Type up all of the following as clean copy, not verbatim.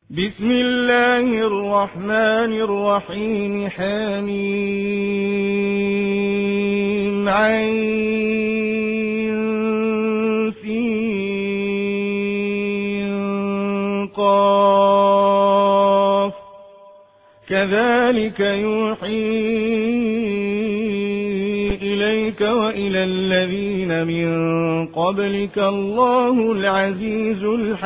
بسم الله الرحمن الرحيم حميم عين سين قاف كذلك يوحي إليك وإلى الذين من قبلك الله العزيز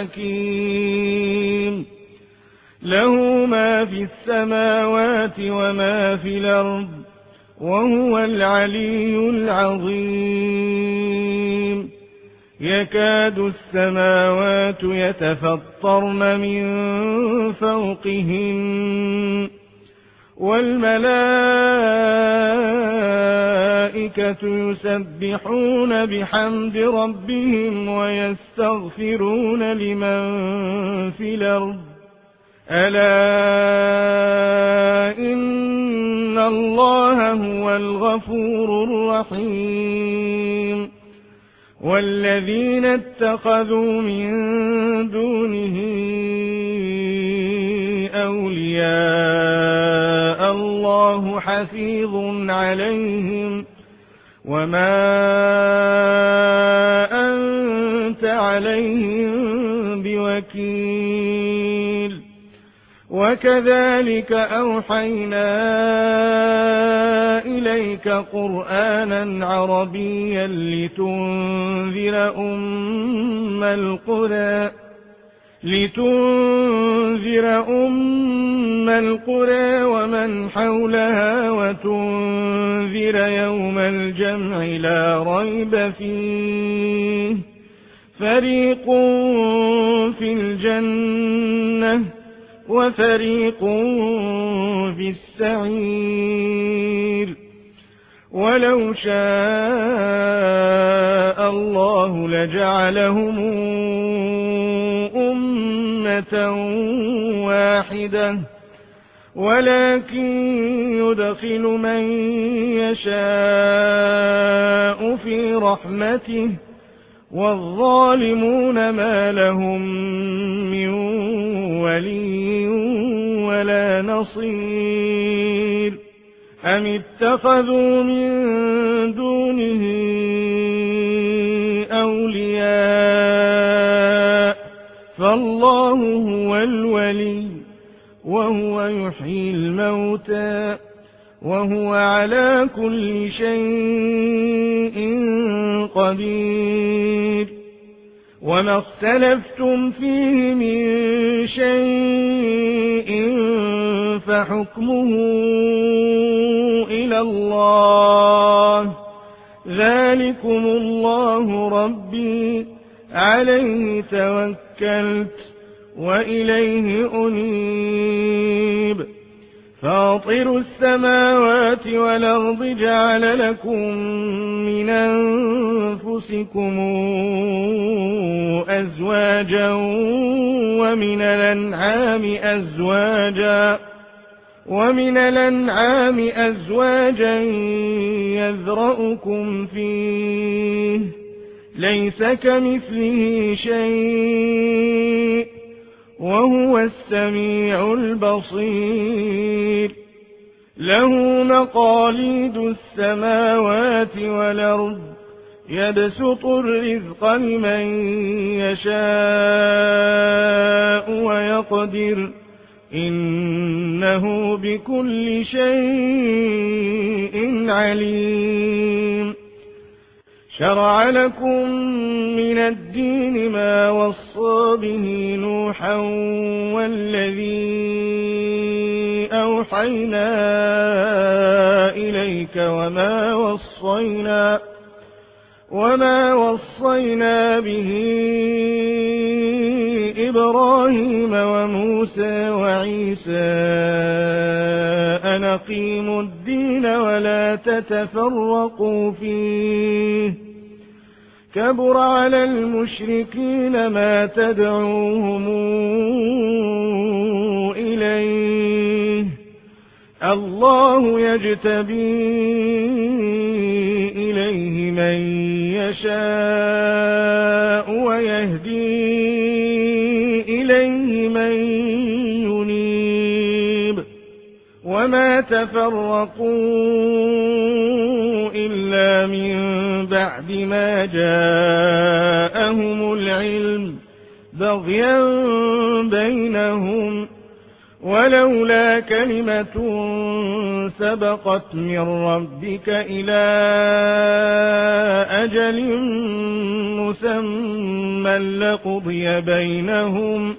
الحكيم له ما في السماوات وما في الأرض وهو العلي العظيم يكاد السماوات يتفطرن من فوقهم والملائكة يسبحون بحمد ربهم ويستغفرون لمن في الأرض ألا إن الله هو الغفور الرحيم والذين اتخذوا من دونه أولياء الله حفيظ عليهم وما أنت عليهم بوكيل وكذلك أوحينا إليك قرآنا عربيا لتنذر أم القرى ومن حولها وتنذر يوم الجمع لا ريب فيه فريق في الجنة وفريق في السعير ولو شاء الله لجعلهم أمة واحدة ولكن يدخل من يشاء في رحمته والظالمون ما لهم من ولي ولا نصير أم اتخذوا من دونه أولياء فالله هو الولي وهو يحيي الموتى وهو على كل شيء قدير وما اختلفتم فيه من شيء فحكمه إلى الله ذلكم الله ربي عليه توكلت وإليه أنيب فاطر السماوات والأرض جعل لكم من أنفسكم أزواجا ومن الأنعام أزواجا يذرأكم فيه ليس كمثله شيء وهو السميع البصير له مقاليد السماوات والأرض يبسط الرزق لمن يشاء ويقدر إنه بكل شيء عليم شرع لكم من الدين ما وصى به نوحا والذي أوحينا إليك وما وصينا به إبراهيم وموسى وعيسى أن أقيموا الدين ولا تتفرقوا فيه كبر على المشركين ما تدعوهم إليه الله يجتبي إليه من يشاء ويهدي إليه من ينيب وما تفرقوا إلا من بعد ما جاءهم العلم بغيا بينهم ولولا كلمة سبقت من ربك إلى أجل مسمى لقضي بينهم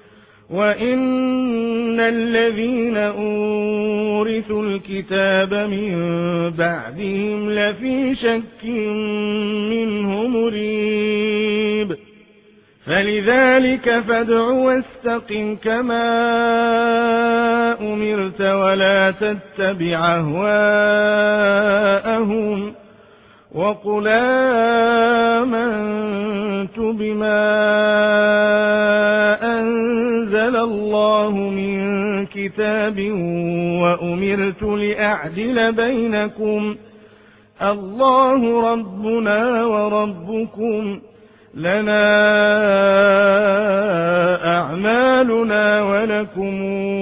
وإن الذين أورثوا الكتاب من بعدهم لفي شك منه مريب فلذلك فادع واستقم كما أمرت ولا تتبع أهواءهم وقل آمنت بما أنزل الله من كتاب وأمرت لأعدل بينكم الله ربنا وربكم لنا أعمالنا ولكم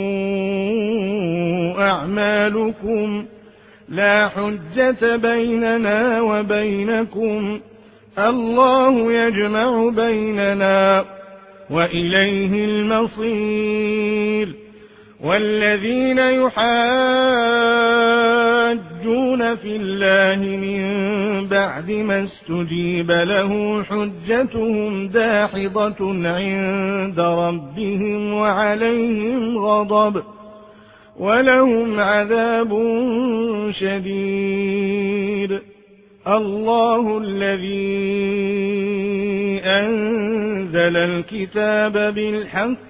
أعمالكم لا حجة بيننا وبينكم الله يجمع بيننا وإليه المصير والذين يحاجون في الله من بعد ما استجيب له حجتهم داحضة عند ربهم وعليهم غضب ولهم عذاب شديد الله الذي أنزل الكتاب بالحق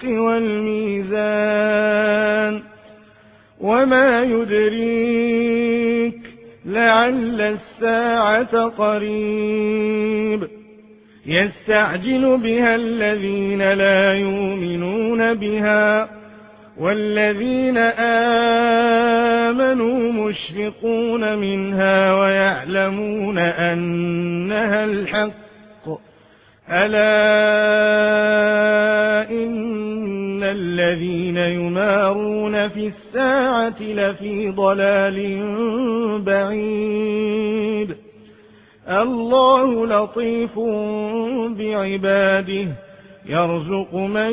والميزان وما يدريك لعل الساعة قريب يستعجل بها الذين لا يؤمنون بها والذين آمنوا مشفقون منها ويعلمون أنها الحق ألا إن الذين يمارون في الساعة لفي ضلال بعيد الله لطيف بعباده يرزق من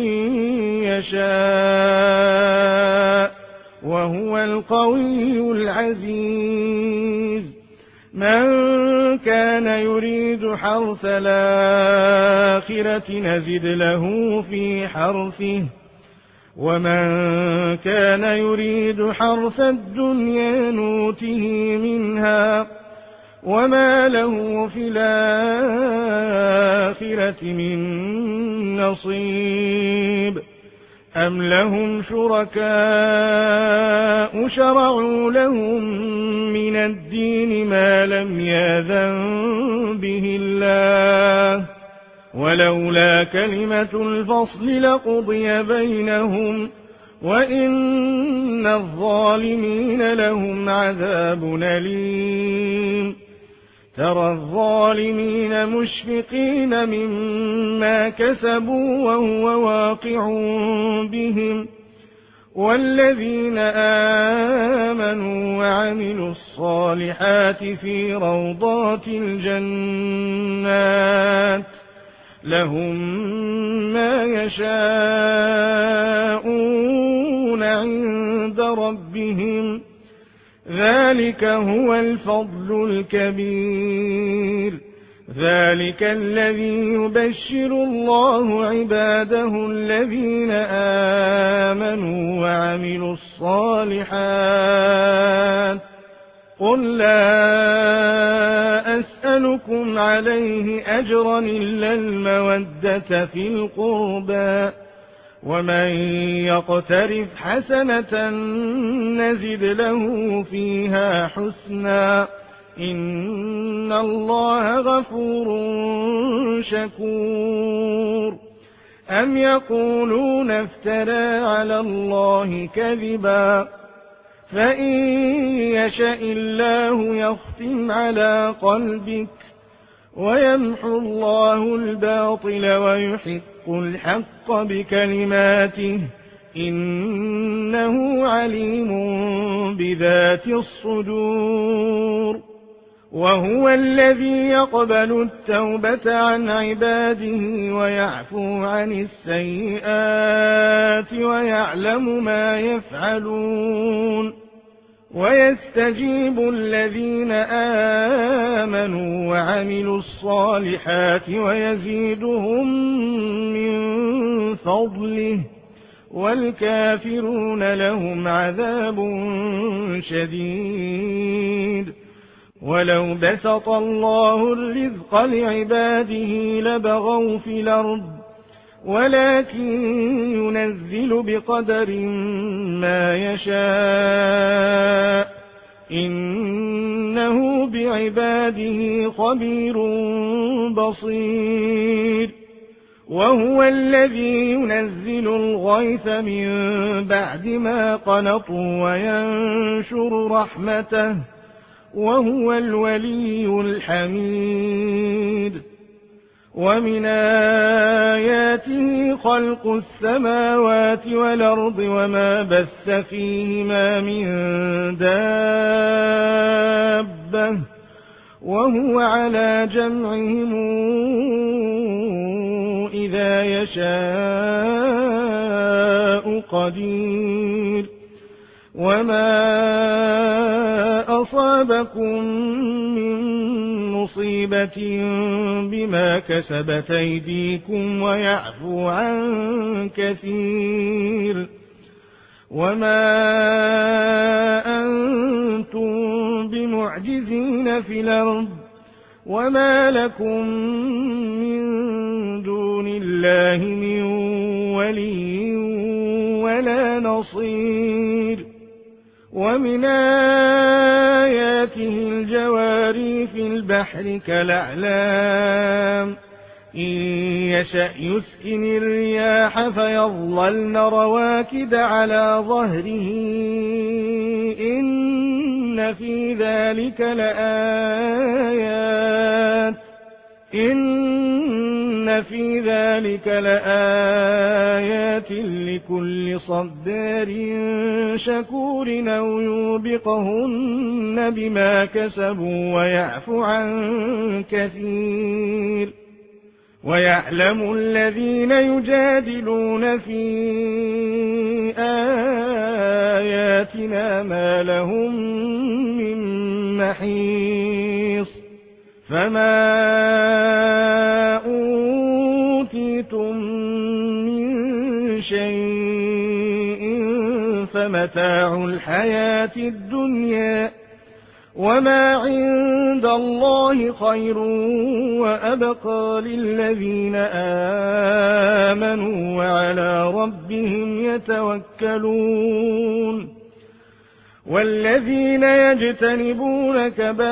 يشاء وهو القوي العزيز من كان يريد حرث الآخرة نزد له في حرثه ومن كان يريد حرث الدنيا نوته منها وما له في الآخرة من نصيب أم لهم شركاء شرعوا لهم من الدين ما لم يأذن به الله ولولا كلمة الفصل لقضي بينهم وإن الظالمين لهم عذاب أليم ترى الظالمين مشفقين مما كسبوا وهو واقع بهم والذين آمنوا وعملوا الصالحات في روضات الجنات لهم ما يشاءون عند ربهم ذلك هو الفضل الكبير ذلك الذي يبشر الله عباده الذين آمنوا وعملوا الصالحات قل لا أسألكم عليه أجرا إلا المودة في القربى ومن يقترف حسنة نزد له فيها حسنا إن الله غفور شكور أم يقولون افترى على الله كذبا فإن يشاء الله يختم على قلبك ويمحو الله الباطل ويحق الحق بكلماته إنه عليم بذات الصدور وهو الذي يقبل التوبة عن عباده ويعفو عن السيئات ويعلم ما يفعلون ويستجيب الذين آمنوا وعملوا الصالحات ويزيدهم من فضله والكافرون لهم عذاب شديد ولو بسط الله الرزق لعباده لبغوا في الأرض ولكن ينزل بقدر ما يشاء إنه بعباده خبير بصير وهو الذي ينزل الغيث من بعد ما قنطوا وينشر رحمته وهو الولي الحميد ومن آياته خلق السماوات والأرض وما بث فيهما من دابة وهو على جمعهم إذا يشاء قدير وما أصابكم من مصيبة بما كسبت أيديكم ويعفو عن كثير وما أنتم بمعجزين في الأرض وما لكم من دون الله من ولي ولا نصير ومن آياته الجواري في البحر كالأعلام إن يشأ يسكن الرياح فيظللن رواكد على ظهره إن في ذلك لآيات لكل صبار شكور أو يوبقهن بما كسبوا ويعفو عن كثير ويعلم الذين يجادلون في آياتنا ما لهم من محيص فما أوتيتم من شيء فمتاع الحياة الدنيا وما عند الله خير وأبقى للذين آمنوا وعلى ربهم يتوكلون والذين يجتنبون كبائر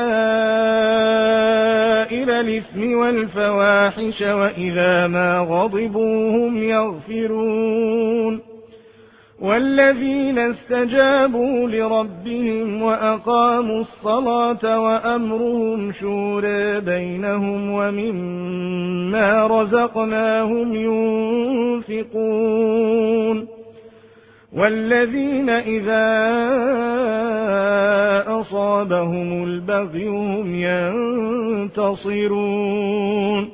الإثم والفواحش وإذا ما غضبوا هم يغفرون والذين استجابوا لربهم وأقاموا الصلاة وأمرهم شورى بينهم ومما رزقناهم ينفقون والذين إذا أصابهم البغي هم ينتصرون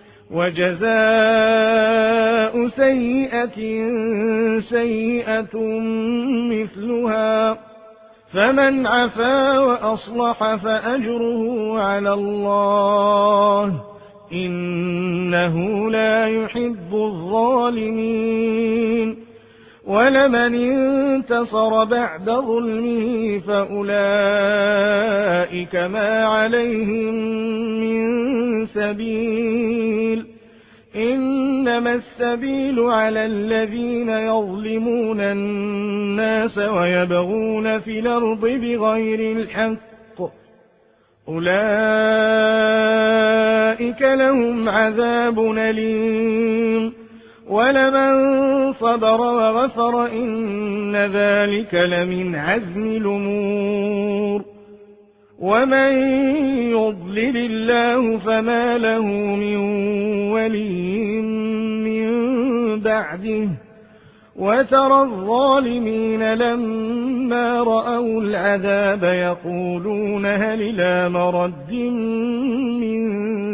وجزاء سيئة سيئة مثلها فمن عفا وأصلح فأجره على الله إنه لا يحب الظالمين ولمن انتصر بعد ظلمه فأولئك ما عليهم من سبيل إنما السبيل على الذين يظلمون الناس ويبغون في الأرض بغير الحق أولئك لهم عذاب أليم ولمن صبر وغفر إن ذلك لمن عزم الأمور ومن يضلل الله فما له من ولي من بعده وترى الظالمين لما رأوا العذاب يقولون هل إلى مرد من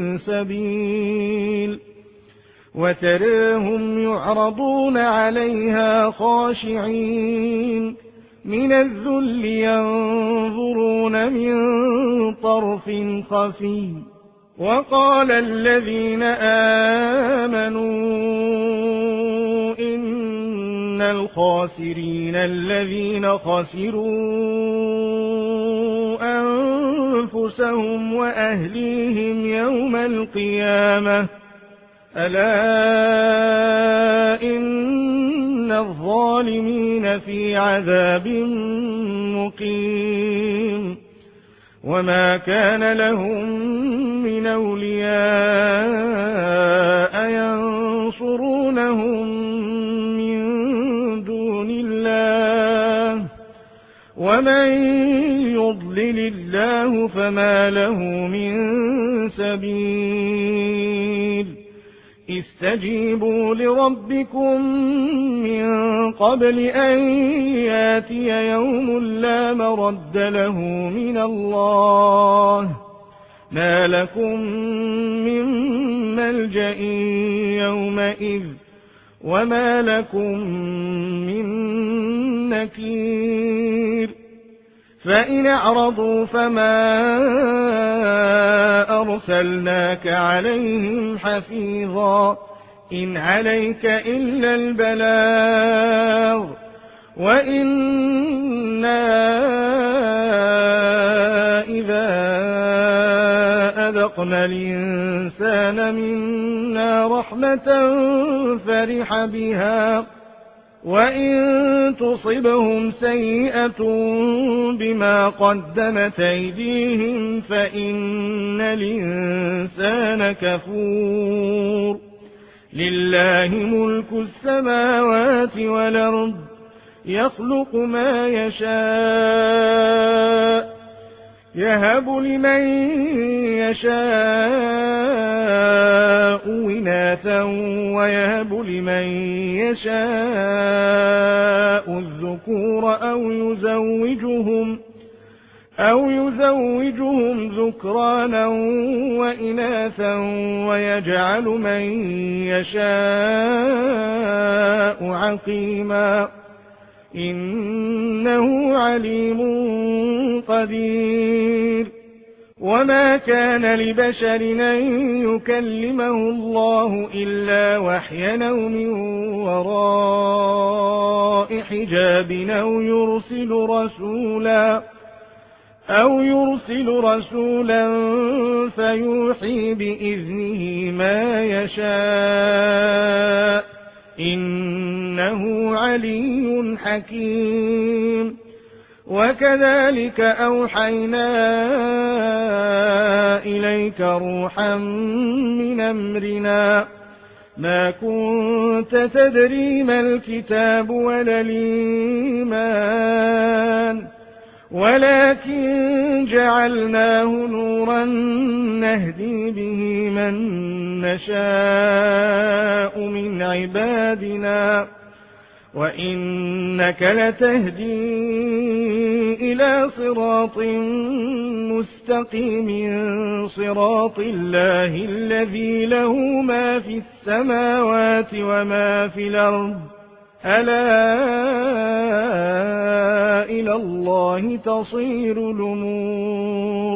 سبيل وتراهم يعرضون عليها خاشعين من الذل ينظرون من طرف خفي وقال الذين آمنوا إن الخاسرين الذين خسروا أنفسهم وأهليهم يوم القيامة ألا إن الظالمين في عذاب مقيم وما كان لهم من أولياء ينصرونهم من دون الله ومن يضلل الله فما له من سبيل استجيبوا لربكم من قبل أن ياتي يوم لا مرد له من الله ما لكم من ملجأ يومئذ وما لكم من نكير فإن أعرضوا فما أرسلناك عليهم حفيظا إن عليك إلا البلاغ وإنا إذا أذقنا الإنسان منا رحمة فرح بها وإن تصبهم سيئة بما قدمت أيديهم فإن الإنسان كفور لله ملك السماوات والأرض يخلق ما يشاء يهب لمن يشاء إناثا ويهب لمن يشاء الذكور أو يزوجهم ذكرانا وإناثا ويجعل من يشاء عقيما إنه عليم قدير وما كان لبشر أن يكلمه الله إلا وحيا أو من وراء حجاب أو يرسل رسولا فيوحي بإذنه ما يشاء إنه علي حكيم وكذلك أوحينا إليك روحا من أمرنا ما كنت تدري ما الكتاب ولا الإيمان ولكن جعلناه نورا نهدي به من نشاء من عبادنا وإنك لتهدي إلى صراط مستقيم صراط الله الذي له ما في السماوات وما في الأرض ألا إلى الله تصير الأمور